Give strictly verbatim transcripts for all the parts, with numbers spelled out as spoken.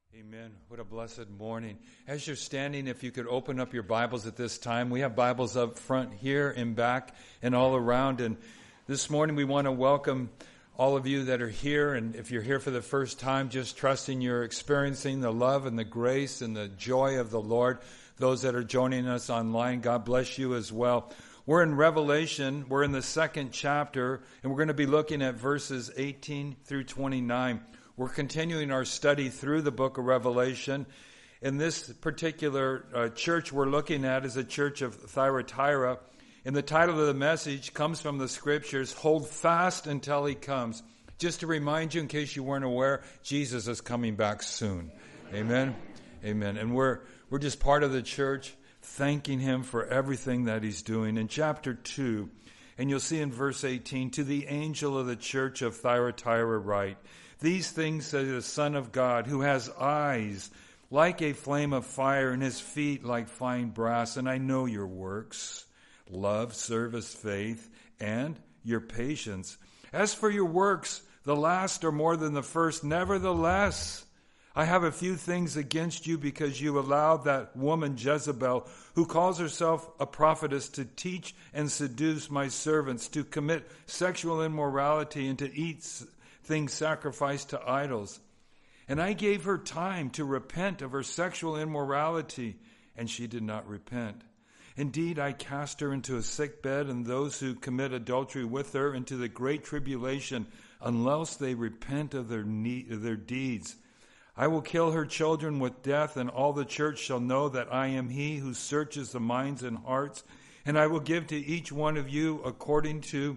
Amen. What a blessed morning. As you're standing, if you could open up your Bibles at this time. We have Bibles up front here and back and all around. And this morning we want to welcome all of you that are here. And if you're here for the first time, just trusting you're experiencing the love and the grace and the joy of the Lord. Those that are joining us online, God bless you as well. We're in Revelation. We're in the second chapter, and we're going to be looking at verses eighteen through twenty-nine. We're continuing our study through the book of Revelation. In this particular uh, church we're looking at is a church of Thyatira. And the title of the message comes from the scriptures, Hold Fast Until He Comes. Just to remind you, in case you weren't aware, Jesus is coming back soon. Amen? Amen. And we're we're just part of the church, thanking Him for everything that He's doing. In chapter two, and you'll see in verse eighteen, To the angel of the church of Thyatira write, These things say the Son of God, who has eyes like a flame of fire and his feet like fine brass. And I know your works, love, service, faith, and your patience. As for your works, the last are more than the first. Nevertheless, I have a few things against you because you allowed that woman Jezebel, who calls herself a prophetess, to teach and seduce my servants, to commit sexual immorality and to eat things sacrificed to idols. And I gave her time to repent of her sexual immorality, and she did not repent. Indeed, I cast her into a sick bed, and those who commit adultery with her into the great tribulation, unless they repent of their need, of their deeds. I will kill her children with death, and all the church shall know that I am He who searches the minds and hearts. And I will give to each one of you according to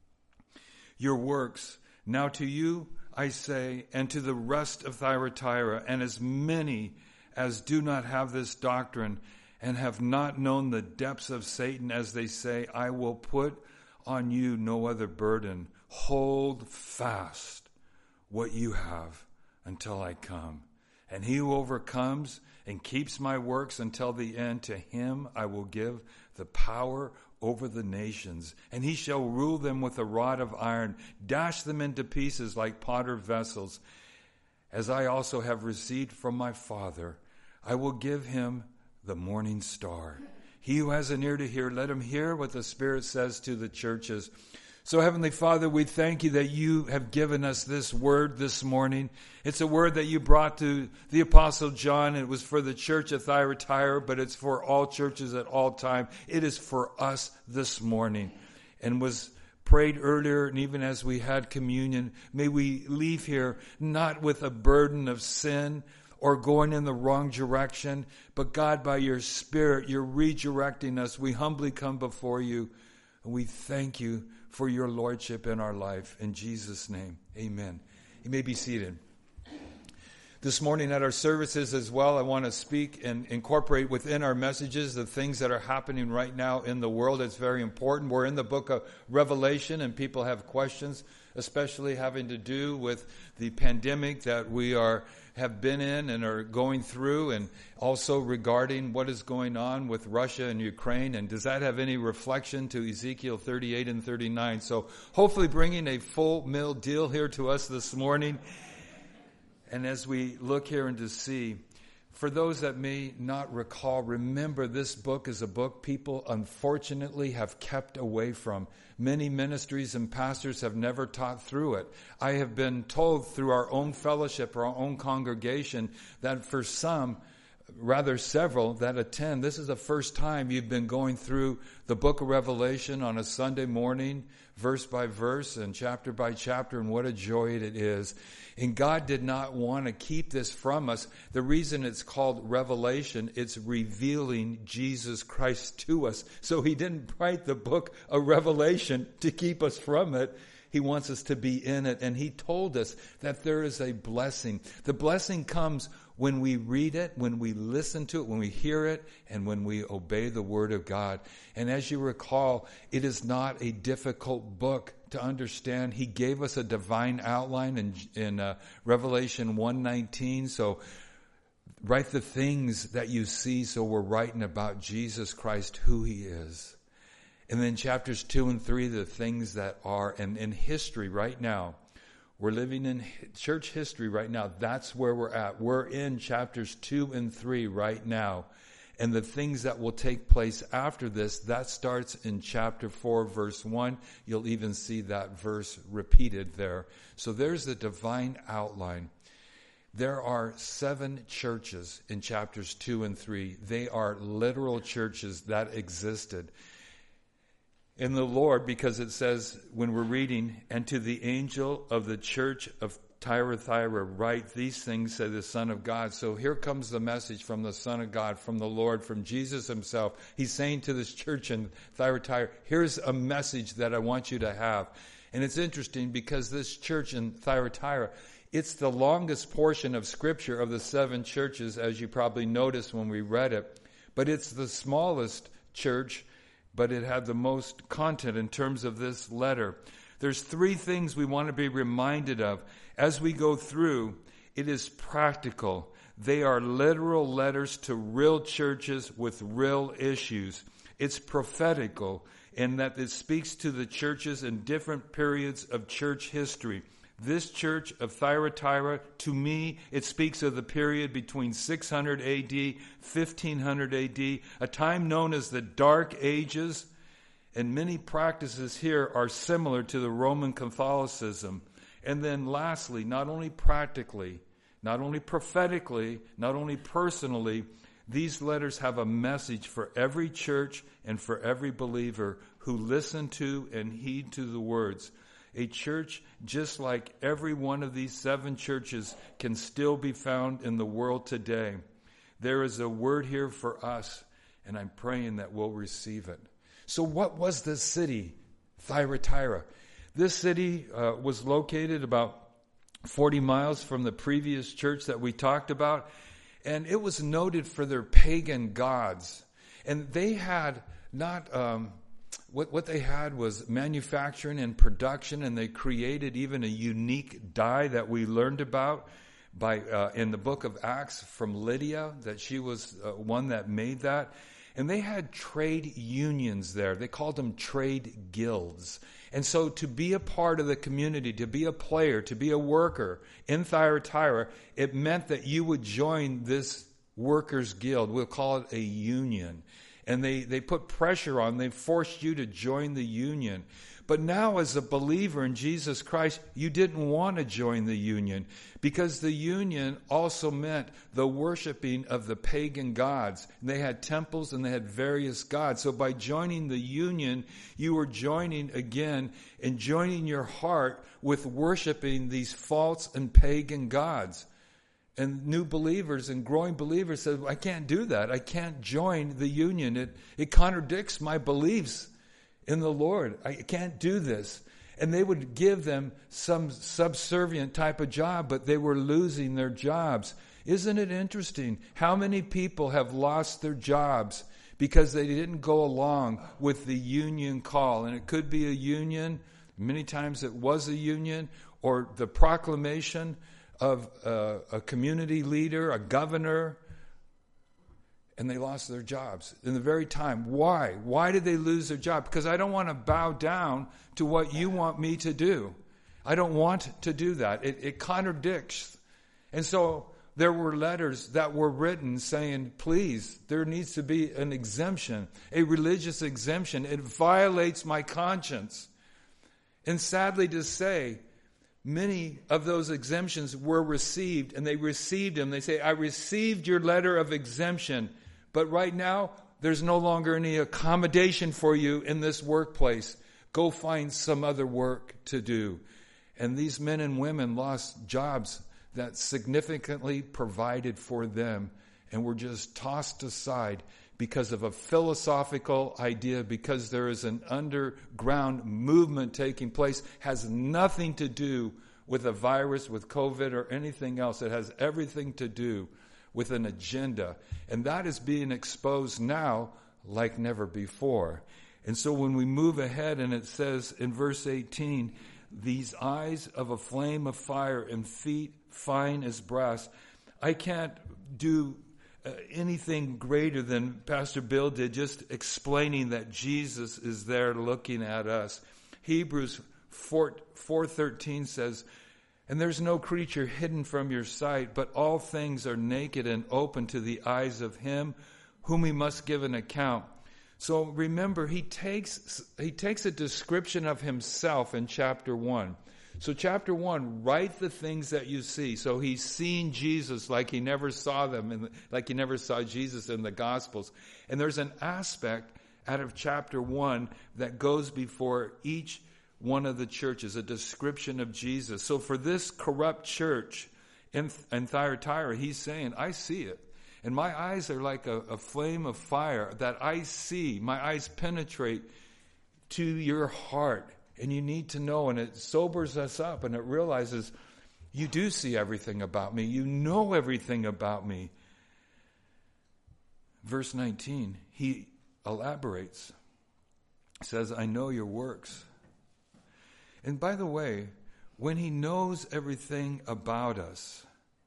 your works. Now to you I say, and to the rest of Thyatira, and as many as do not have this doctrine, and have not known the depths of Satan, as they say, I will put on you no other burden. Hold fast what you have until I come. And he who overcomes and keeps my works until the end, to him I will give the power over the nations, and he shall rule them with a rod of iron, dash them into pieces like potter vessels. As I also have received from my Father, I will give him the morning star. He who has an ear to hear, let him hear what the Spirit says to the churches. So, Heavenly Father, we thank you that you have given us this word this morning. It's a word that you brought to the Apostle John. It was for the church of Thyatira, but it's for all churches at all time. It is for us this morning, and was prayed earlier, and even as we had communion, may we leave here not with a burden of sin or going in the wrong direction, but God, by your Spirit, you're redirecting us. We humbly come before you, and we thank you for your lordship in our life. In Jesus' name, amen. You may be seated. This morning at our services as well, I want to speak and incorporate within our messages the things that are happening right now in the world. It's very important. We're in the book of Revelation, and people have questions, especially having to do with the pandemic that we are have been in and are going through, and also regarding what is going on with Russia and Ukraine. And does that have any reflection to Ezekiel thirty-eight and thirty-nine? So hopefully bringing a full meal deal here to us this morning. And as we look here and to see, for those that may not recall, remember this book is a book people unfortunately have kept away from. Many ministries and pastors have never taught through it. I have been told through our own fellowship, our own congregation, that for some, rather several that attend, this is the first time you've been going through the book of Revelation on a Sunday morning, verse by verse and chapter by chapter, and what a joy it is. And God did not want to keep this from us. The reason it's called Revelation, it's revealing Jesus Christ to us. So he didn't write the book of Revelation to keep us from it. He wants us to be in it. And he told us that there is a blessing. The blessing comes when we read it, when we listen to it, when we hear it, and when we obey the Word of God. And as you recall, it is not a difficult book to understand. He gave us a divine outline in, in uh, Revelation one nineteen. So write the things that you see, so we're writing about Jesus Christ, who He is. And then chapters two and three, the things that are, and in history right now, We're living in church history right now. That's where we're at. We're in chapters two and three right now. And the things that will take place after this, that starts in chapter four, verse one. You'll even see that verse repeated there. So there's the divine outline. There are seven churches in chapters two and three. They are literal churches that existed. In the Lord, because it says when we're reading, and to the angel of the church of Thyatira write these things, said the Son of God. So here comes the message from the Son of God, from the Lord, from Jesus himself. He's saying to this church in Thyatira, here's a message that I want you to have. And it's interesting because this church in Thyatira, it's the longest portion of Scripture of the seven churches, as you probably noticed when we read it. But it's the smallest church, but it had the most content in terms of this letter. There's three things we want to be reminded of as we go through. It is practical. They are literal letters to real churches with real issues. It's prophetical in that it speaks to the churches in different periods of church history. This church of Thyatira, to me, it speaks of the period between six hundred A D, fifteen hundred A D, a time known as the Dark Ages. And many practices here are similar to the Roman Catholicism. And then lastly, not only practically, not only prophetically, not only personally, these letters have a message for every church and for every believer who listen to and heed to the words. A church, just like every one of these seven churches, can still be found in the world today. There is a word here for us, and I'm praying that we'll receive it. So what was this city, Thyatira? This city uh, was located about forty miles from the previous church that we talked about, and it was noted for their pagan gods. And they had not... Um, What what they had was manufacturing and production, and they created even a unique dye that we learned about by uh, in the book of Acts from Lydia, that she was uh, one that made that. And they had trade unions there. They called them trade guilds. And so to be a part of the community, to be a player, to be a worker in Thyatira, it meant that you would join this workers' guild. We'll call it a union. And they, they put pressure on, they forced you to join the union. But now as a believer in Jesus Christ, you didn't want to join the union, because the union also meant the worshiping of the pagan gods. And they had temples and they had various gods. So by joining the union, you were joining again and joining your heart with worshiping these false and pagan gods. And new believers and growing believers said, I can't do that. I can't join the union. It, it contradicts my beliefs in the Lord. I can't do this. And they would give them some subservient type of job, but they were losing their jobs. Isn't it interesting how many people have lost their jobs because they didn't go along with the union call? And it could be a union. Many times it was a union, or the proclamation of uh, a community leader, a governor, and they lost their jobs in the very time. Why? Why did they lose their job? Because I don't want to bow down to what you want me to do. I don't want to do that. It, it contradicts. And so there were letters that were written saying, please, there needs to be an exemption, a religious exemption. It violates my conscience. And sadly to say, many of those exemptions were received, and they received them. They say, I received your letter of exemption, but right now there's no longer any accommodation for you in this workplace. Go find some other work to do. And these men and women lost jobs that significantly provided for them and were just tossed aside because of a philosophical idea, because there is an underground movement taking place, has nothing to do with a virus, with COVID, or anything else. It has everything to do with an agenda. And that is being exposed now like never before. And so when we move ahead, and it says in verse eighteen, these eyes of a flame of fire and feet fine as brass. I can't do Uh, anything greater than Pastor Bill did, just explaining that Jesus is there looking at us. Hebrews four thirteen says, And there's no creature hidden from your sight, but all things are naked and open to the eyes of him whom we must give an account. So remember, he takes he takes a description of himself in chapter one. So chapter one, write the things that you see. So he's seen Jesus like he never saw them, in the, like he never saw Jesus in the Gospels. And there's an aspect out of chapter one that goes before each one of the churches, a description of Jesus. So for this corrupt church in, in Thyatira, he's saying, I see it. And my eyes are like a, a flame of fire that I see. My eyes penetrate to your heart. And you need to know, and it sobers us up, and it realizes you do see everything about me. You know everything about me. Verse nineteen, he elaborates. Says, I know your works. And by the way, when he knows everything about us,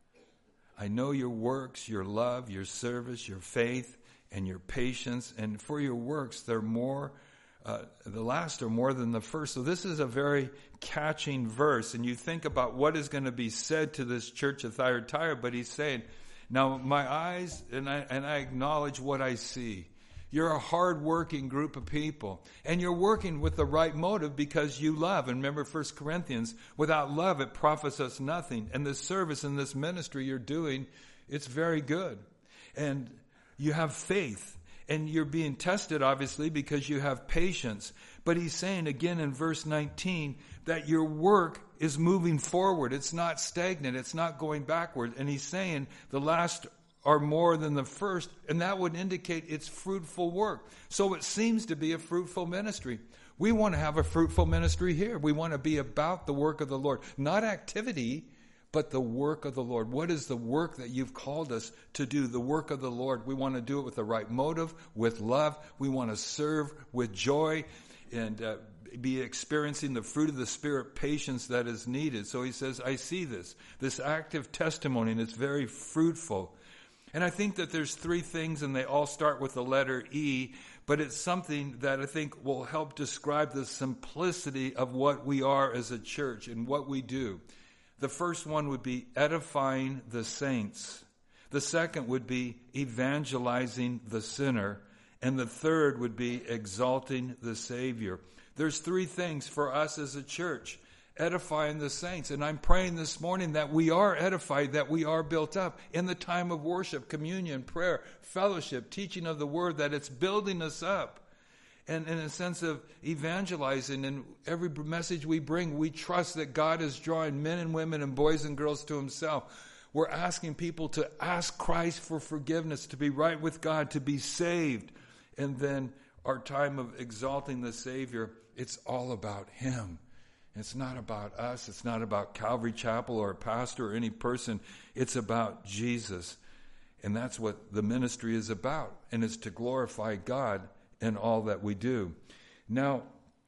I know your works, your love, your service, your faith, and your patience. And for your works, they're more, uh, the last are more than the first. So this is a very catching verse. And you think about what is going to be said to this church of Thyatira, but he's saying, now my eyes, and I, and I acknowledge what I see. You're a hard-working group of people. And you're working with the right motive because you love. And remember First Corinthians, without love it profits us nothing. And this service and this ministry you're doing, it's very good. And you have faith. And you're being tested, obviously, because you have patience. But he's saying again in verse nineteen that your work is moving forward. It's not stagnant. It's not going backward. And he's saying the last are more than the first, and that would indicate it's fruitful work. So it seems to be a fruitful ministry. We want to have a fruitful ministry here. We want to be about the work of the Lord. Not activity, but the work of the Lord. What is the work that you've called us to do? The work of the Lord. We want to do it with the right motive, with love. We want to serve with joy and uh, be experiencing the fruit of the Spirit, patience that is needed. So he says, I see this, this active testimony, and it's very fruitful. And I think that there's three things, and they all start with the letter E, but it's something that I think will help describe the simplicity of what we are as a church and what we do. The first one would be edifying the saints. The second would be evangelizing the sinner. And the third would be exalting the Savior. There's three things for us as a church. Edifying the saints. And I'm praying this morning that we are edified, that we are built up in the time of worship, communion, prayer, fellowship, teaching of the word, that it's building us up. And in a sense of evangelizing, and every message we bring, we trust that God is drawing men and women and boys and girls to himself. We're asking people to ask Christ for forgiveness, to be right with God, to be saved. And then our time of exalting the Savior, it's all about him. It's not about us. It's not about Calvary Chapel or a pastor or any person. It's about Jesus. And that's what the ministry is about. And it's to glorify God in all that we do. Now,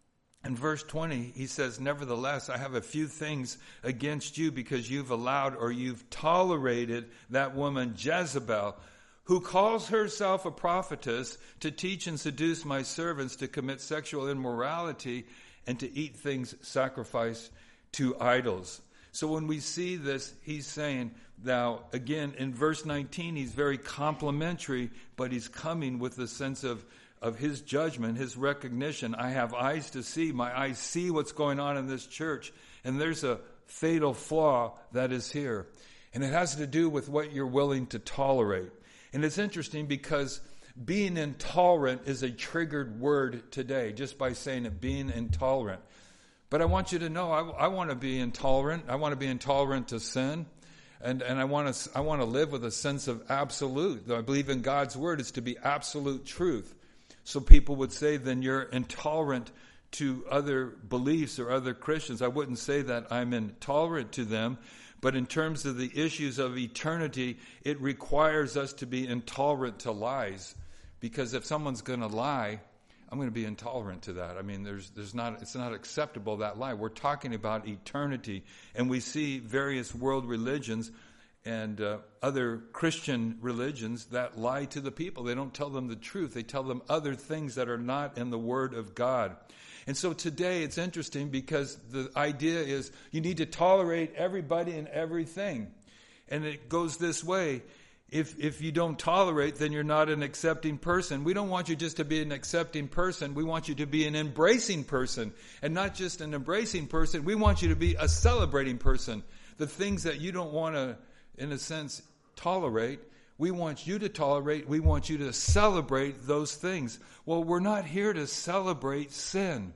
in verse twenty, he says, nevertheless, I have a few things against you because you've allowed or you've tolerated that woman Jezebel, who calls herself a prophetess, to teach and seduce my servants to commit sexual immorality and to eat things sacrificed to idols. So when we see this, he's saying, now, again, in verse nineteen, he's very complimentary, but he's coming with a sense of, of his judgment, his recognition. I have eyes to see. My eyes see what's going on in this church. And there's a fatal flaw that is here. And it has to do with what you're willing to tolerate. And it's interesting because being intolerant is a triggered word today, just by saying it, being intolerant. But I want you to know, I, I want to be intolerant. I want to be intolerant to sin. And, and I want to I want to live with a sense of absolute. I believe in God's word is to be absolute truth. So people would say, then you're intolerant to other beliefs or other Christians. I wouldn't say that I'm intolerant to them. But in terms of the issues of eternity, it requires us to be intolerant to lies. Because if someone's going to lie, I'm going to be intolerant to that. I mean, there's, there's not, it's not acceptable, that lie. We're talking about eternity. And we see various world religions and uh, other Christian religions that lie to the people. They don't tell them the truth. They tell them other things that are not in the Word of God. And so today it's interesting because the idea is you need to tolerate everybody and everything. And it goes this way. If if you don't tolerate, then you're not an accepting person. We don't want you just to be an accepting person. We want you to be an embracing person. And not just an embracing person. We want you to be a celebrating person. The things that you don't want to, in a sense, tolerate, we want you to tolerate. We want you to celebrate those things. Well, we're not here to celebrate sin.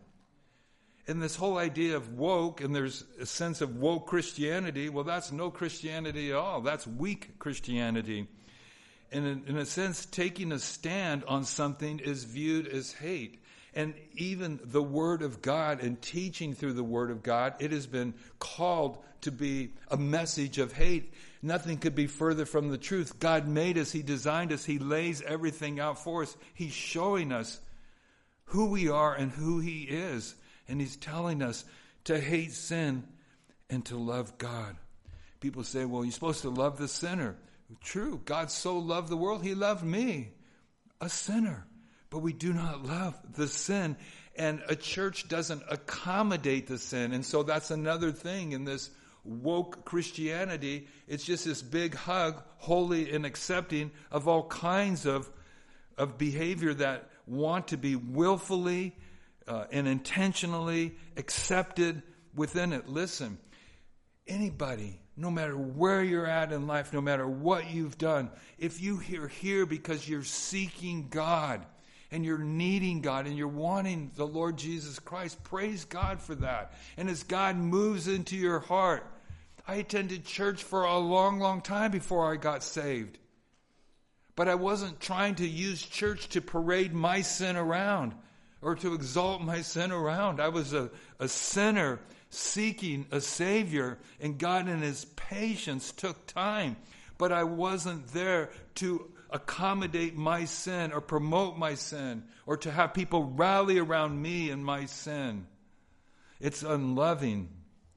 And this whole idea of woke, and there's a sense of woke Christianity, well, that's no Christianity at all. That's weak Christianity. And in, in a sense, taking a stand on something is viewed as hate. And even the Word of God and teaching through the Word of God, it has been called to be a message of hate. Nothing could be further from the truth. God made us. He designed us. He lays everything out for us. He's showing us who we are and who He is. And He's telling us to hate sin and to love God. People say, well, you're supposed to love the sinner. True. God so loved the world. He loved me, a sinner. But we do not love the sin. And a church doesn't accommodate the sin. And so that's another thing in this woke Christianity. It's just this big hug, holy and accepting of all kinds of, of behavior that want to be willfully Uh, and intentionally accepted within it. Listen, anybody, no matter where you're at in life, no matter what you've done, if you are here because you're seeking God and you're needing God and you're wanting the Lord Jesus Christ, praise God for that. And as God moves into your heart, I attended church for a long, long time before I got saved. But I wasn't trying to use church to parade my sin around or to exalt my sin around. I was a, a sinner seeking a Savior, and God in His patience took time. But I wasn't there to accommodate my sin or promote my sin or to have people rally around me in my sin. It's unloving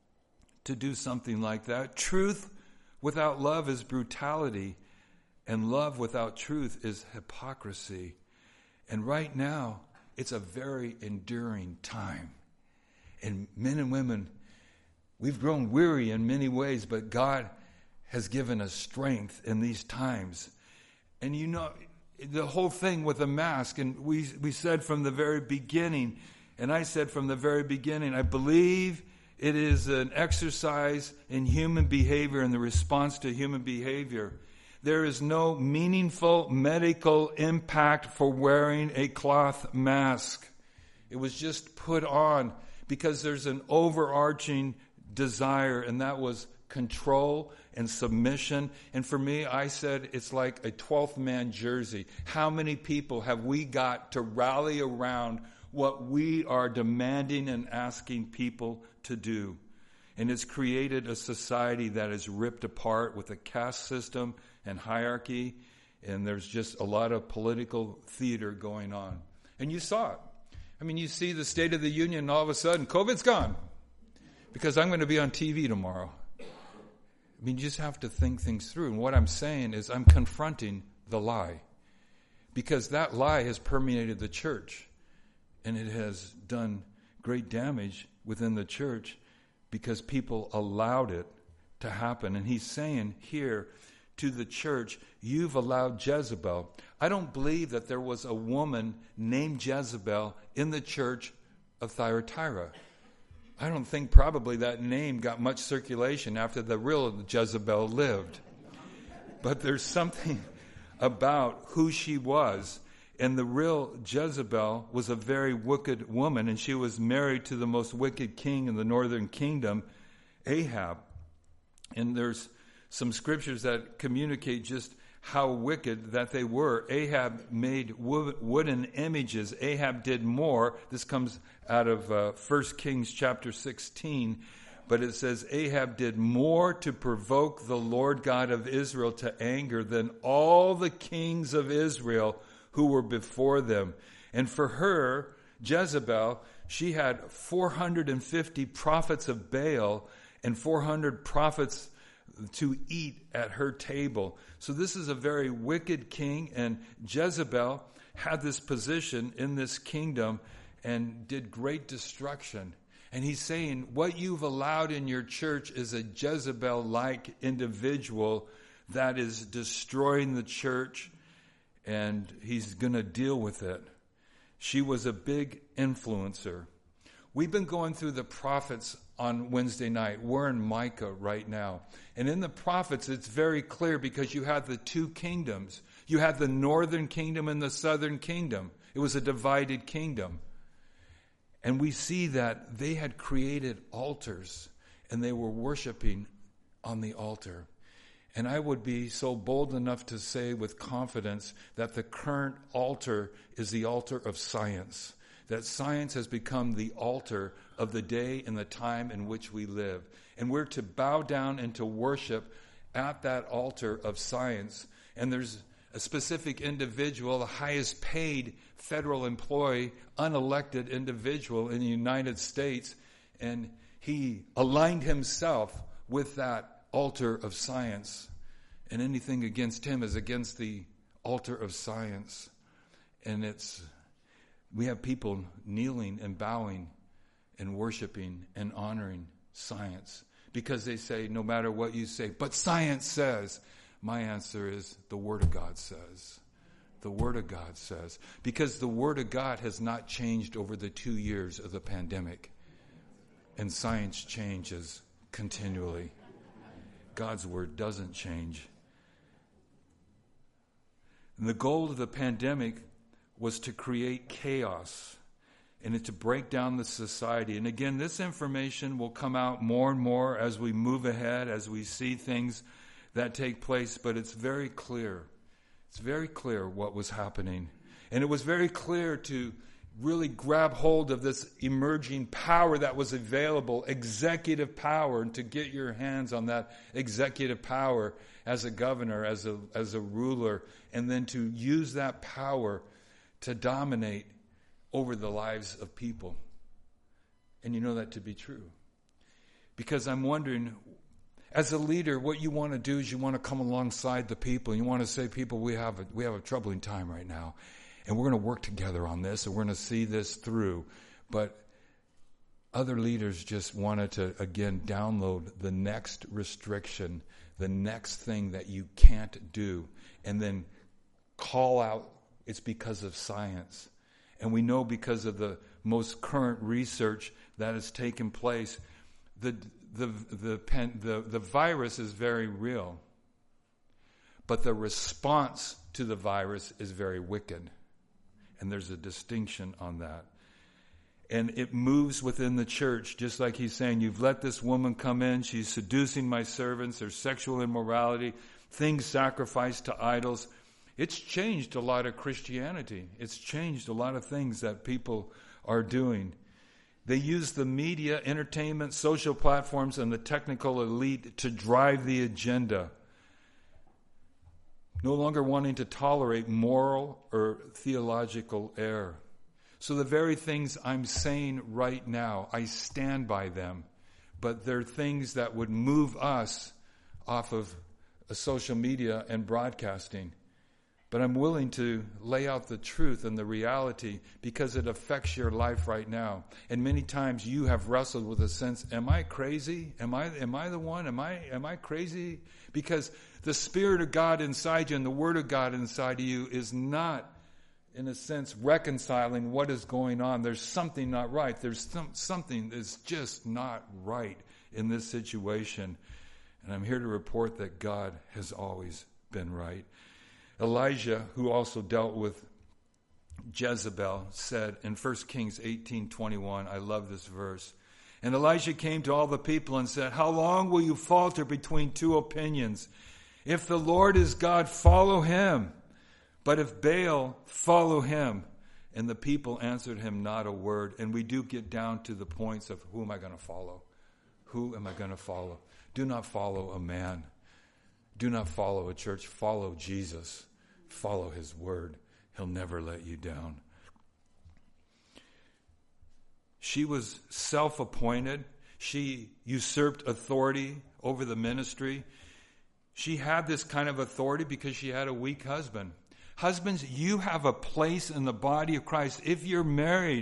to do something like that. Truth without love is brutality, and love without truth is hypocrisy. And right now, it's a very enduring time. And men and women, we've grown weary in many ways, but God has given us strength in these times. And you know, the whole thing with the mask, and we we said from the very beginning, and I said from the very beginning, I believe it is an exercise in human behavior and the response to human behavior. There is no meaningful medical impact for wearing a cloth mask. It was just put on because there's an overarching desire, and that was control and submission. And for me, I said it's like a twelfth man jersey. How many people have we got to rally around what we are demanding and asking people to do? And it's created a society that is ripped apart with a caste system and hierarchy, and there's just a lot of political theater going on. And you saw it. I mean, you see the State of the Union, and all of a sudden, COVID's gone, because I'm going to be on T V tomorrow. I mean, you just have to think things through. And what I'm saying is I'm confronting the lie, because that lie has permeated the church, and it has done great damage within the church because people allowed it to happen. And he's saying here to the church, you've allowed Jezebel. I don't believe that there was a woman named Jezebel in the church of Thyatira. I don't think probably that name got much circulation after the real Jezebel lived. But there's something about who she was. And the real Jezebel was a very wicked woman, and she was married to the most wicked king in the northern kingdom, Ahab. And there's some scriptures that communicate just how wicked that they were. Ahab made wo- wooden images. Ahab did more. This comes out of uh, First Kings chapter sixteen. But it says, Ahab did more to provoke the Lord God of Israel to anger than all the kings of Israel who were before them. And for her, Jezebel, she had four hundred fifty prophets of Baal and four hundred prophets to eat at her table. So this is a very wicked king, and Jezebel had this position in this kingdom, and did great destruction. And he's saying, what you've allowed in your church is a Jezebel-like individual that is destroying the church, and he's going to deal with it. She was a big influencer. We've been going through the prophets on Wednesday night. We're in Micah right now. And in the prophets, it's very clear because you had the two kingdoms. You had the northern kingdom and the southern kingdom. It was a divided kingdom. And we see that they had created altars and they were worshiping on the altar. And I would be so bold enough to say with confidence that the current altar is the altar of science. That science has become the altar of the day and the time in which we live. And we're to bow down and to worship at that altar of science. And there's a specific individual, the highest paid federal employee, unelected individual in the United States, and he aligned himself with that altar of science. And anything against him is against the altar of science. And it's we have people kneeling and bowing and worshiping and honoring science because they say, no matter what you say, but science says. My answer is the Word of God says. The Word of God says. Because the Word of God has not changed over the two years of the pandemic. And science changes continually. God's Word doesn't change. And the goal of the pandemic was to create chaos and to break down the society. And again, this information will come out more and more as we move ahead, as we see things that take place, but it's very clear. It's very clear what was happening. And it was very clear to really grab hold of this emerging power that was available, executive power, and to get your hands on that executive power as a governor, as a, as a ruler, and then to use that power to dominate over the lives of people. And you know that to be true. Because I'm wondering, as a leader, what you want to do is you want to come alongside the people. You want to say, people, we have a, we have a troubling time right now. And we're going to work together on this, and we're going to see this through. But other leaders just wanted to, again, download the next restriction, the next thing that you can't do, and then call out it's because of science. And we know because of the most current research that has taken place, the The the, pen, the the virus is very real, but the response to the virus is very wicked, and there's a distinction on that. And it moves within the church, just like he's saying, you've let this woman come in, she's seducing my servants, there's sexual immorality, things sacrificed to idols. It's changed a lot of Christianity. It's changed a lot of things that people are doing. They use the media, entertainment, social platforms, and the technical elite to drive the agenda. No longer wanting to tolerate moral or theological error. So the very things I'm saying right now, I stand by them. But they're things that would move us off of social media and broadcasting. But I'm willing to lay out the truth and the reality because it affects your life right now. And many times you have wrestled with a sense, am I crazy? Am I am I the one? Am I am I crazy? Because the Spirit of God inside you and the Word of God inside of you is not, in a sense, reconciling what is going on. There's something not right. There's some, something that's just not right in this situation. And I'm here to report that God has always been right. Elijah, who also dealt with Jezebel, said in First Kings eighteen twenty-one, I love this verse, and Elijah came to all the people and said, how long will you falter between two opinions? If the Lord is God, follow him. But if Baal, follow him. And the people answered him not a word. And we do get down to the points of who am I going to follow? Who am I going to follow? Do not follow a man. Do not follow a church. Follow Jesus. Follow his word. He'll never let you down. She was self-appointed. She usurped authority over the ministry. She had this kind of authority because she had a weak husband. Husbands, you have a place in the body of Christ. If you're married,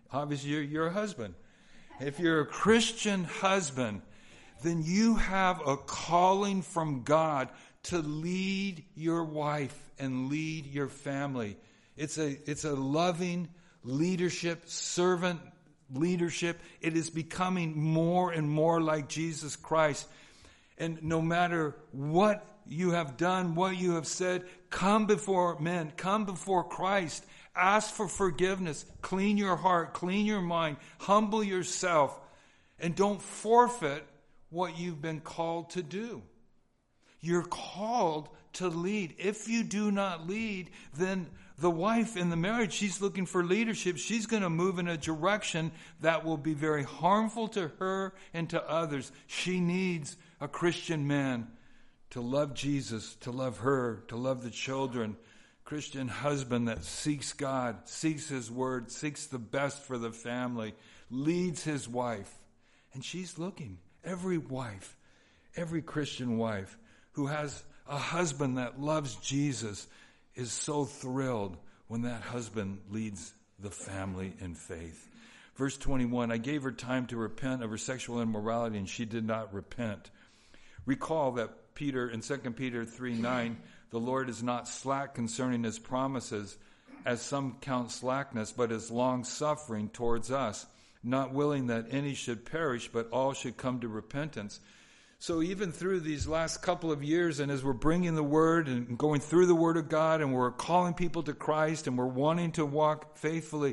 Obviously, you're, you're a husband. If you're a Christian husband, then you have a calling from God to lead your wife and lead your family. It's a, it's a loving leadership, servant leadership. It is becoming more and more like Jesus Christ. And no matter what you have done, what you have said, come before men, come before Christ. Ask for forgiveness. Clean your heart, clean your mind, humble yourself, and don't forfeit what you've been called to do. You're called to lead. If you do not lead, then the wife in the marriage, she's looking for leadership. She's going to move in a direction that will be very harmful to her and to others. She needs a Christian man to love Jesus, to love her, to love the children. Christian husband that seeks God, seeks His word, seeks the best for the family, leads his wife. And she's looking. Every wife, every Christian wife who has a husband that loves Jesus is so thrilled when that husband leads the family in faith. Verse twenty-one, I gave her time to repent of her sexual immorality, and she did not repent. Recall that Peter, in Second Peter three nine, the Lord is not slack concerning His promises, as some count slackness, but is long-suffering towards us, not willing that any should perish, but all should come to repentance. So even through these last couple of years, and as we're bringing the Word and going through the Word of God, and we're calling people to Christ, and we're wanting to walk faithfully,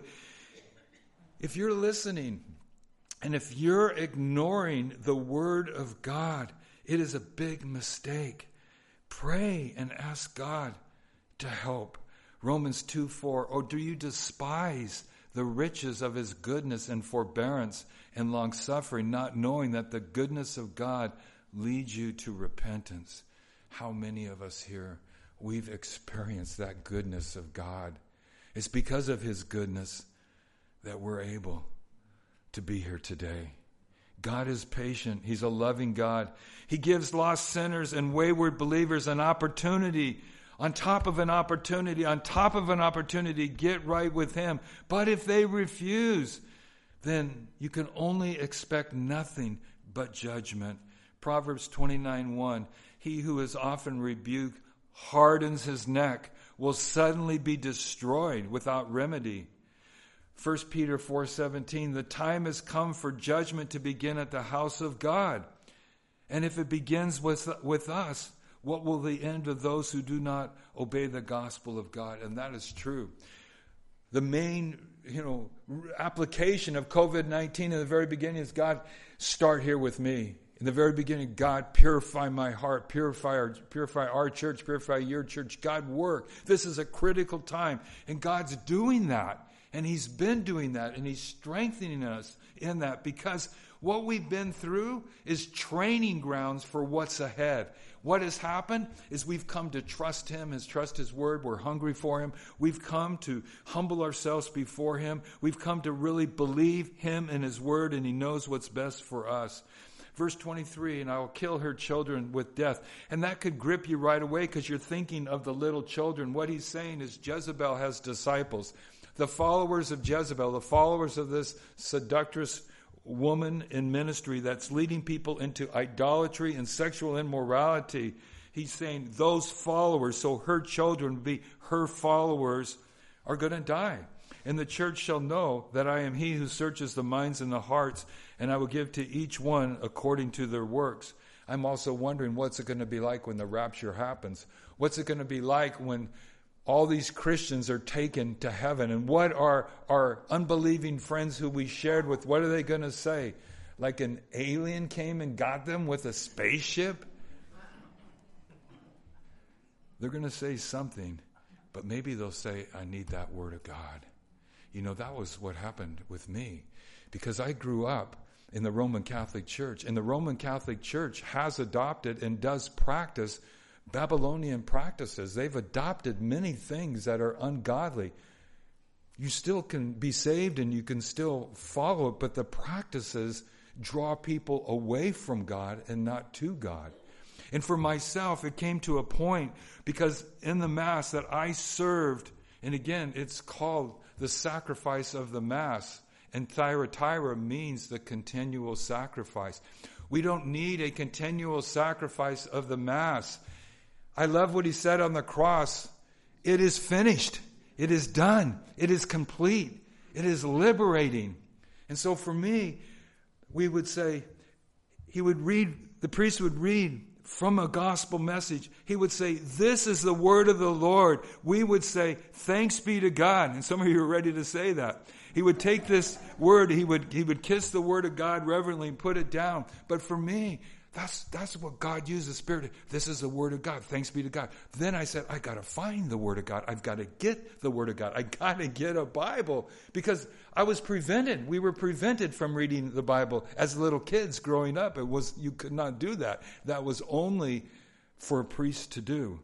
if you're listening, and if you're ignoring the Word of God, it is a big mistake. Pray and ask God to help. Romans two four, or do you despise the riches of His goodness and forbearance and long-suffering, not knowing that the goodness of God leads you to repentance? How many of us here, we've experienced that goodness of God. It's because of His goodness that we're able to be here today. God is patient. He's a loving God. He gives lost sinners and wayward believers an opportunity, on top of an opportunity, on top of an opportunity, get right with Him. But if they refuse, then you can only expect nothing but judgment. Proverbs twenty-nine one, he who is often rebuked hardens his neck, will suddenly be destroyed without remedy. First Peter four seventeen, the time has come for judgment to begin at the house of God. And if it begins with, with us, what will the end of those who do not obey the gospel of God? And that is true. The main, you know, application of covid nineteen in the very beginning is, God, start here with me. In the very beginning, God, purify my heart, purify our, purify our church, purify your church. God, work. This is a critical time. And God's doing that. And He's been doing that, and He's strengthening us in that, because what we've been through is training grounds for what's ahead. What has happened is we've come to trust Him, His trust His word. We're hungry for Him. We've come to humble ourselves before Him. We've come to really believe Him and His word, and He knows what's best for us. Verse twenty-three, and I will kill her children with death. And that could grip you right away because you're thinking of the little children. What he's saying is Jezebel has disciples. The followers of Jezebel, the followers of this seductress woman in ministry that's leading people into idolatry and sexual immorality. He's saying those followers, so her children would be her followers, are going to die. And the church shall know that I am He who searches the minds and the hearts, and I will give to each one according to their works. I'm also wondering, what's it going to be like when the rapture happens? What's it going to be like when all these Christians are taken to heaven? And what are our unbelieving friends who we shared with, what are they going to say? Like an alien came and got them with a spaceship? They're going to say something, but maybe they'll say, I need that word of God. You know, that was what happened with me, because I grew up in the Roman Catholic Church, and the Roman Catholic Church has adopted and does practice Babylonian practices. They've adopted many things that are ungodly. You still can be saved and you can still follow it, but the practices draw people away from God and not to God. And for myself, it came to a point, because in the Mass that I served, and again, it's called the sacrifice of the Mass. And Thyatira means the continual sacrifice. We don't need a continual sacrifice of the Mass. I love what he said on the cross. It is finished. It is done. It is complete. It is liberating. And so for me, we would say, he would read, the priest would read from a gospel message. He would say, this is the word of the Lord. We would say, thanks be to God. And some of you are ready to say that. He would take this word, he would he would kiss the word of God reverently and put it down. But for me, that's that's what God used the Spirit. This is the word of God. Thanks be to God. Then I said, I got to find the word of God. I've got to get the word of God. I got to get a Bible because I was prevented. We were prevented from reading the Bible as little kids growing up. It was you could not do that. That was only for a priest to do.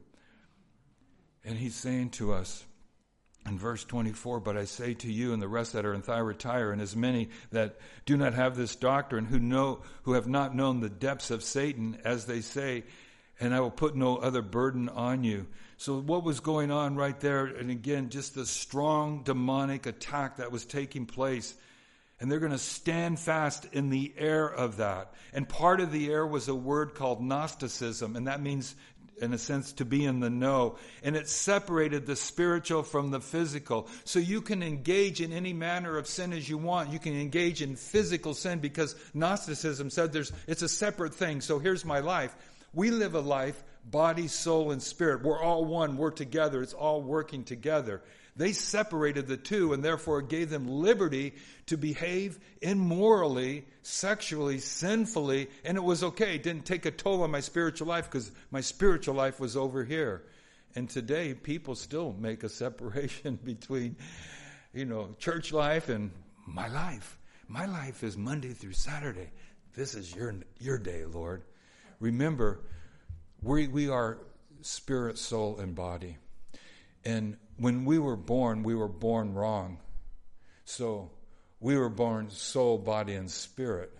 And he's saying to us, in verse twenty-four, but I say to you and the rest that are in Thyatira, and as many that do not have this doctrine, who know, who have not known the depths of Satan, as they say, and I will put no other burden on you. So what was going on right there, and again, just the strong demonic attack that was taking place. And they're going to stand fast in the air of that. And part of the air was a word called Gnosticism, and that means, in a sense, to be in the know. And it separated the spiritual from the physical. So you can engage in any manner of sin as you want. You can engage in physical sin because Gnosticism said there's it's a separate thing. So here's my life. We live a life, body, soul, and spirit. We're all one. We're together. It's all working together. They separated the two and therefore gave them liberty to behave immorally, sexually, sinfully, and it was okay. It didn't take a toll on my spiritual life because my spiritual life was over here. And today, people still make a separation between, you know, church life and my life. My life is Monday through Saturday. This is your your day, Lord. Remember, we we are spirit, soul, and body. And when we were born, we were born wrong. So we were born soul, body, and spirit.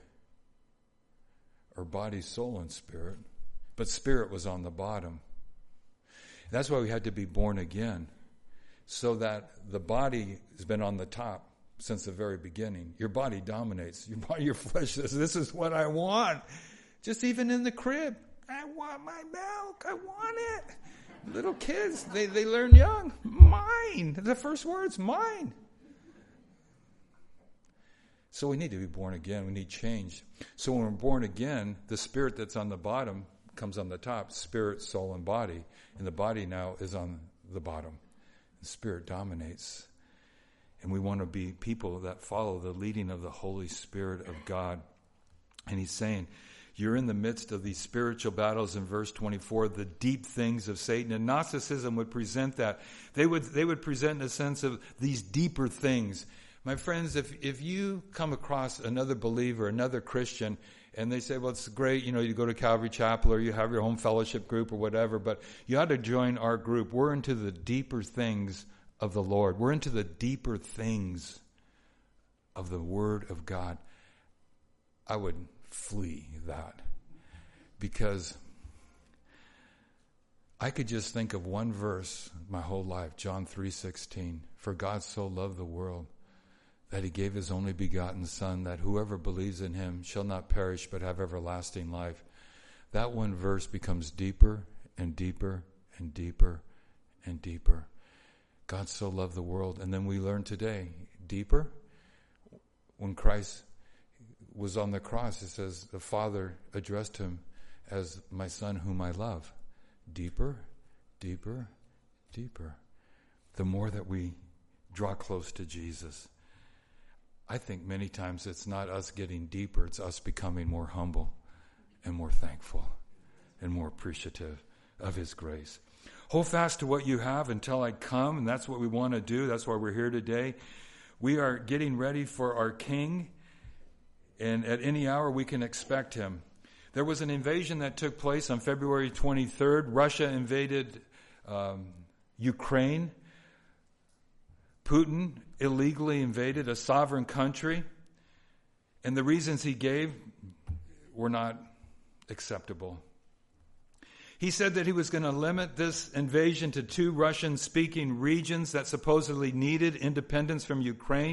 Or body, soul, and spirit. But spirit was on the bottom. That's why we had to be born again. So that the body has been on the top since the very beginning. Your body dominates. Your body, your flesh says, this is what I want. Just even in the crib. I want my milk. I want it. Little kids, they, they learn young. Mine. The first word's mine. So we need to be born again. We need change. So when we're born again, the spirit that's on the bottom comes on the top. Spirit, soul, and body. And the body now is on the bottom. The spirit dominates. And we want to be people that follow the leading of the Holy Spirit of God. And he's saying, you're in the midst of these spiritual battles in verse twenty-four, the deep things of Satan. And Gnosticism would present that. They would they would present in a sense of these deeper things. My friends, if if you come across another believer, another Christian, and they say, well, it's great, you know, you go to Calvary Chapel or you have your home fellowship group or whatever, but you ought to join our group. We're into the deeper things of the Lord. We're into the deeper things of the Word of God. I would flee that because I could just think of one verse my whole life, John three sixteen. For God so loved the world that he gave his only begotten Son, that whoever believes in him shall not perish but have everlasting life. That one verse becomes deeper and deeper and deeper and deeper. God so loved the world. And then we learn today, deeper, when Christ was on the cross, it says the Father addressed him as my Son whom I love. Deeper, deeper, deeper. The more that we draw close to Jesus, I think many times it's not us getting deeper, it's us becoming more humble and more thankful and more appreciative of his grace. Hold fast to what you have until I come, and that's what we want to do. That's why we're here today. We are getting ready for our King. And at any hour we can expect him. There was an invasion that took place on February twenty-third. Russia invaded um, Ukraine. Putin illegally invaded a sovereign country. And the reasons he gave were not acceptable. He said that he was going to limit this invasion to two Russian-speaking regions that supposedly needed independence from Ukraine.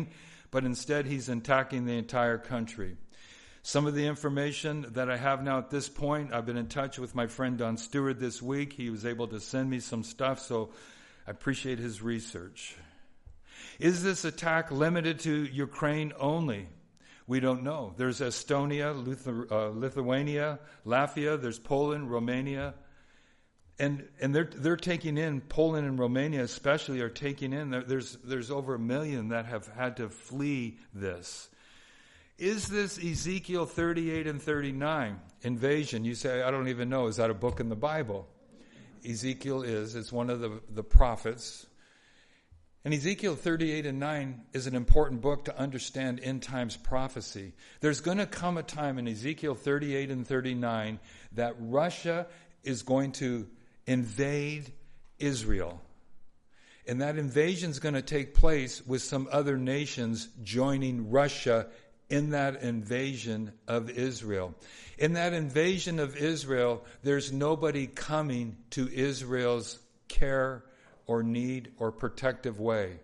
but instead he's attacking the entire country. Some of the information that I have now at this point, I've been in touch with my friend Don Stewart this week. He was able to send me some stuff, so I appreciate his research. Is this attack limited to Ukraine only? We don't know. There's Estonia, Lithu- uh, Lithuania, Latvia, there's Poland, Romania. And and they're they're taking in, Poland and Romania especially are taking in, there's there's over a million that have had to flee this. Is this Ezekiel thirty-eight and thirty-nine, invasion? You say, I don't even know. Is that a book in the Bible? Ezekiel is. It's one of the, the prophets. And Ezekiel thirty-eight and nine is an important book to understand end times prophecy. There's going to come a time in Ezekiel thirty-eight and thirty-nine that Russia is going to invade Israel. And that invasion is going to take place with some other nations joining Russia in that invasion of Israel. In that invasion of Israel, there's nobody coming to Israel's care or need or protective way.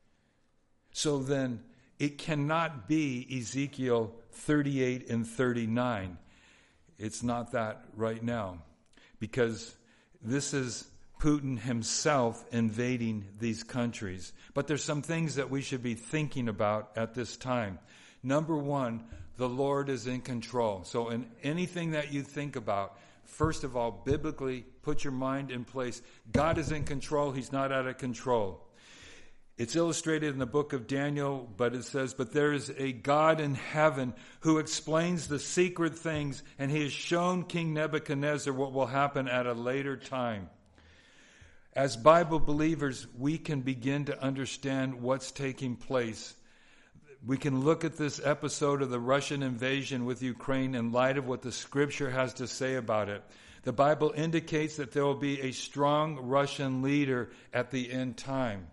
So then, it cannot be Ezekiel thirty-eight and thirty-nine. It's not that right now. Because this is Putin himself invading these countries. But there's some things that we should be thinking about at this time. Number one, the Lord is in control. So in anything that you think about, first of all, biblically, put your mind in place. God is in control. He's not out of control. It's illustrated in the book of Daniel, but it says, but there is a God in heaven who explains the secret things, and he has shown King Nebuchadnezzar what will happen at a later time. As Bible believers, we can begin to understand what's taking place. We can look at this episode of the Russian invasion with Ukraine in light of what the Scripture has to say about it. The Bible indicates that there will be a strong Russian leader at the end time.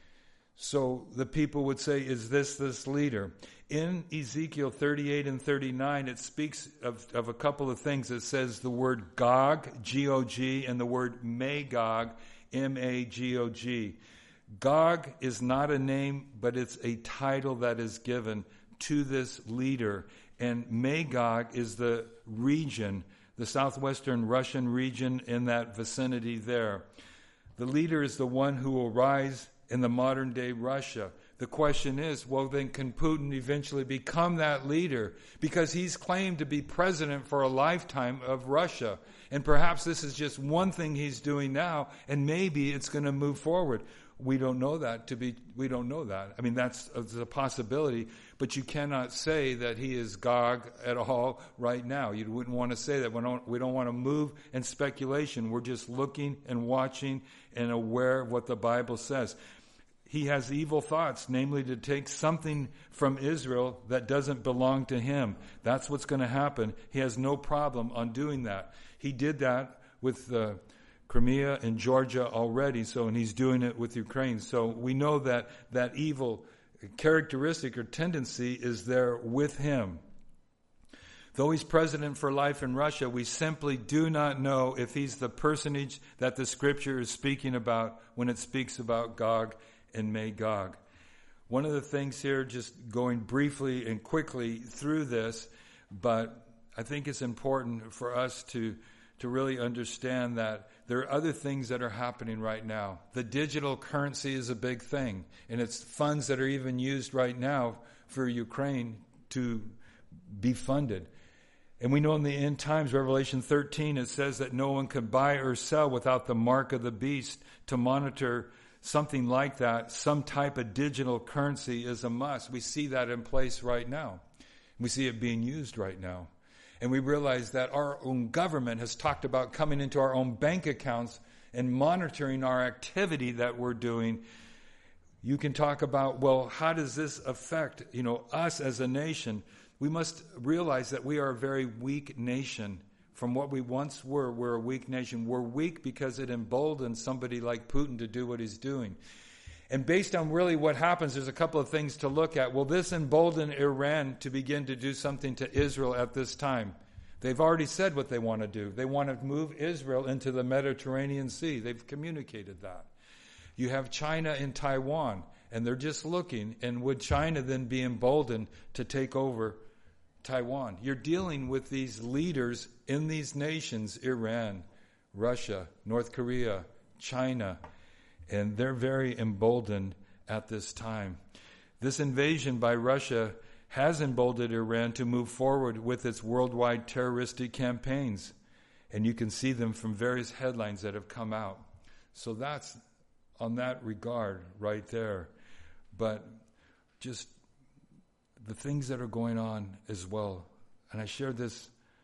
So the people would say, is this this leader? In Ezekiel thirty-eight and thirty-nine, it speaks of, of a couple of things. It says the word Gog, G O G, and the word Magog, M A G O G. Gog is not a name, but it's a title that is given to this leader. And Magog is the region, the southwestern Russian region in that vicinity there. The leader is the one who will rise in the modern day Russia. The question is, well, then can Putin eventually become that leader? Because he's claimed to be president for a lifetime of Russia. And perhaps this is just one thing he's doing now, and maybe it's going to move forward. We don't know that to be, we don't know that. I mean, that's a possibility, but you cannot say that he is Gog at all right now. You wouldn't want to say that. We don't, we don't want to move in speculation. We're just looking and watching and aware of what the Bible says. He has evil thoughts, namely to take something from Israel that doesn't belong to him. That's what's going to happen. He has no problem on doing that. He did that with uh, Crimea and Georgia already, so and he's doing it with Ukraine. So we know that that evil characteristic or tendency is there with him. Though he's president for life in Russia, we simply do not know if he's the personage that the Scripture is speaking about when it speaks about Gog and Magog. One of the things here, just going briefly and quickly through this, but I think it's important for us to to really understand that there are other things that are happening right now. The digital currency is a big thing, and it's funds that are even used right now for Ukraine to be funded. And we know in the end times, Revelation thirteen, it says that no one can buy or sell without the mark of the beast. To monitor something like that, some type of digital currency is a must. We see that in place right now. We see it being used right now. And we realize that our own government has talked about coming into our own bank accounts and monitoring our activity that we're doing. You can talk about, well, how does this affect, you know, us as a nation? We must realize that we are a very weak nation. From what we once were, we're a weak nation. We're weak because it emboldens somebody like Putin to do what he's doing. And based on really what happens, there's a couple of things to look at. Will this embolden Iran to begin to do something to Israel at this time? They've already said what they want to do. They want to move Israel into the Mediterranean Sea. They've communicated that. You have China and Taiwan. and they're just looking. And would China then be emboldened to take over Taiwan? You're dealing with these leaders in these nations, Iran, Russia, North Korea, China, and they're very emboldened at this time. This invasion by Russia has emboldened Iran to move forward with its worldwide terroristic campaigns. And you can see them from various headlines that have come out. So that's on that regard right there. But just the things that are going on as well. And I shared this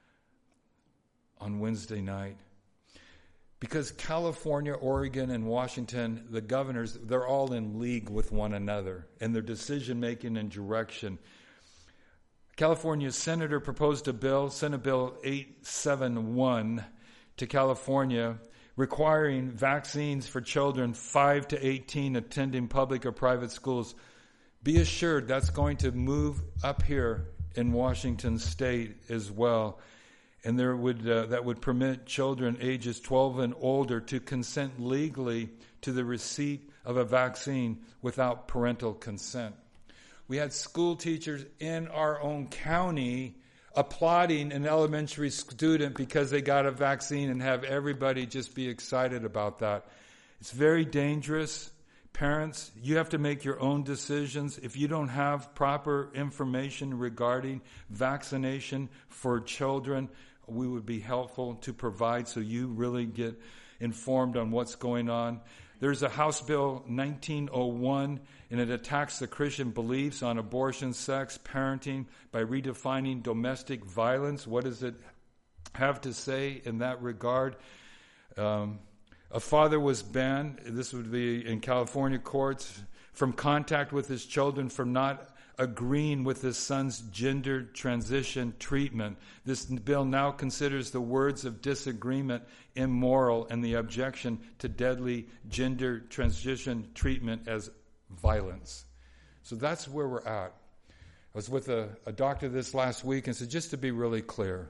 on Wednesday night. Because California, Oregon, and Washington, the governors, they're all in league with one another in their decision-making and direction. California's senator proposed a bill, Senate Bill eight seventy-one, to California, requiring vaccines for children five to eighteen attending public or private schools. Be assured that's going to move up here in Washington State as well. And there would uh, that would permit children ages twelve and older to consent legally to the receipt of a vaccine without parental consent. We had school teachers in our own county applauding an elementary student because they got a vaccine, and have everybody just be excited about that. It's very dangerous. Parents, you have to make your own decisions. If you don't have proper information regarding vaccination for children, we would be helpful to provide so you really get informed on what's going on. There's a House Bill nineteen oh one, and it attacks the Christian beliefs on abortion, sex, parenting by redefining domestic violence. What does it have to say in that regard? Um, a father was banned, this would be in California courts, from contact with his children for not agreeing with his son's gender transition treatment. This bill now considers the words of disagreement immoral and the objection to deadly gender transition treatment as violence. So that's where we're at. I was with a, a doctor this last week and said, just to be really clear,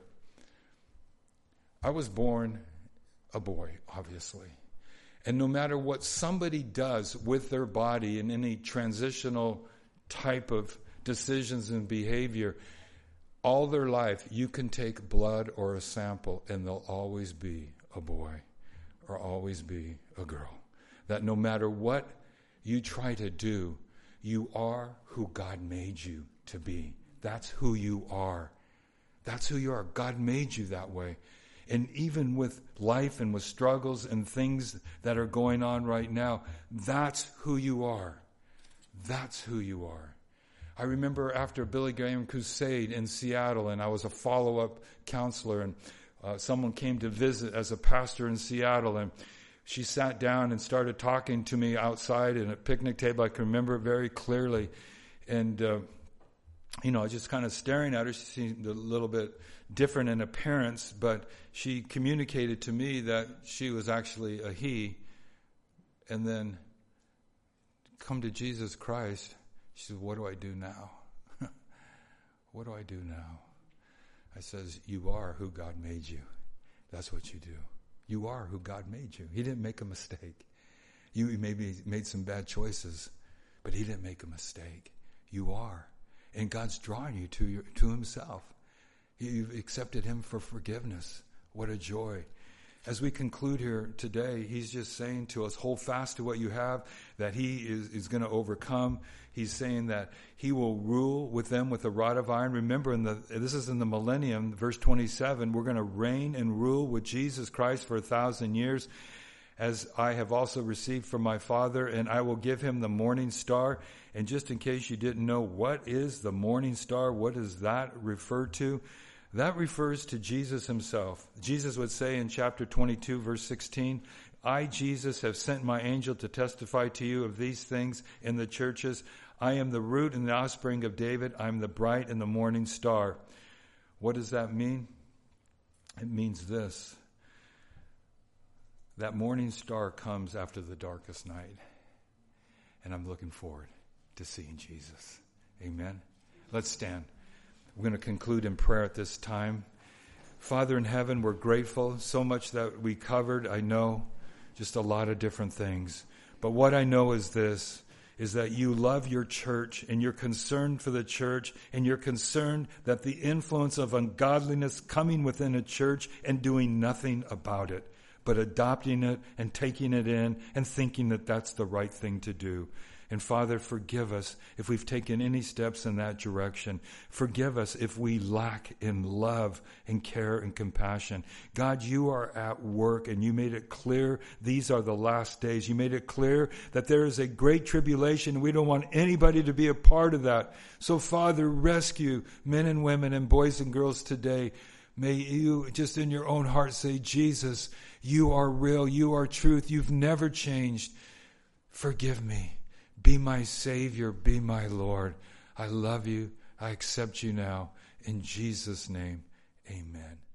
I was born a boy, obviously. And no matter what somebody does with their body in any transitional type of decisions and behavior, all their life you can take blood or a sample and they'll always be a boy or always be a girl. That no matter what you try to do, you are who God made you to be. That's who you are. That's who you are. God made you that way. And even with life and with struggles and things that are going on right now, that's who you are. That's who you are. I remember after Billy Graham Crusade in Seattle, and I was a follow-up counselor, and uh, someone came to visit as a pastor in Seattle, and she sat down and started talking to me outside at a picnic table. I can remember it very clearly. And, uh, you know, just kind of staring at her. She seemed a little bit different in appearance, but she communicated to me that she was actually a he. And then come to Jesus Christ. She said, what do I do now? What do I do now? I says, you are who God made you. That's what you do. You are who God made you. He didn't make a mistake. You maybe made some bad choices, but he didn't make a mistake. You are. And God's drawing you to your, to himself. You've accepted him for forgiveness. What a joy. As we conclude here today, he's just saying to us, hold fast to what you have, that he is, is going to overcome. He's saying that he will rule with them with a rod of iron. Remember, in the this is in the millennium, verse twenty-seven, we're going to reign and rule with Jesus Christ for a thousand years, as I have also received from my Father, and I will give him the morning star. And just in case you didn't know, what is the morning star? What does that refer to? That refers to Jesus himself. Jesus would say in chapter twenty-two, verse sixteen, I, Jesus, have sent my angel to testify to you of these things in the churches. I am the root and the offspring of David. I am the bright and the morning star. What does that mean? It means this. That morning star comes after the darkest night. And I'm looking forward to seeing Jesus. Amen. Let's stand. We're going to conclude in prayer at this time. Father in heaven, we're grateful. So much that we covered, I know, just a lot of different things. But what I know is this, is that you love your church and you're concerned for the church and you're concerned that the influence of ungodliness coming within a church and doing nothing about it, but adopting it and taking it in and thinking that that's the right thing to do. And Father, forgive us if we've taken any steps in that direction. Forgive us if we lack in love and care and compassion. God, you are at work and you made it clear these are the last days. You made it clear that there is a great tribulation. We don't want anybody to be a part of that. So Father, rescue men and women and boys and girls today. May you just in your own heart say, Jesus, you are real. You are truth. You've never changed. Forgive me. Be my Savior, be my Lord. I love you. I accept you now. In Jesus' name, amen.